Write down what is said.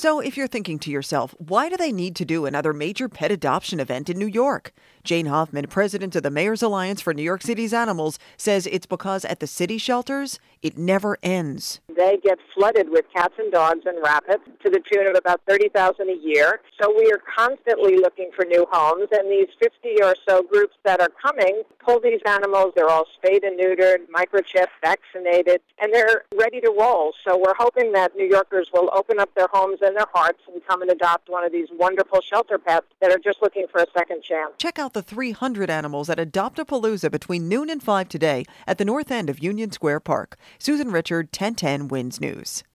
So if you're thinking to yourself, why do they need to do another major pet adoption event in New York? Jane Hoffman, president of the Mayor's Alliance for New York City's Animals, says it's because at the city shelters, it never ends. They get flooded with cats and dogs and rabbits to the tune of about 30,000 a year. So we are constantly looking for new homes, and these 50 or so groups that are coming pull these animals. They're all spayed and neutered, microchipped, vaccinated, and they're ready to roll. So we're hoping that New Yorkers will open up their homes and their hearts and come and adopt one of these wonderful shelter pets that are just looking for a second chance. Check out the 300 animals at Adopt-A-Palooza between noon and 5 today at the north end of Union Square Park. Susan Richard, 1010 WINS News.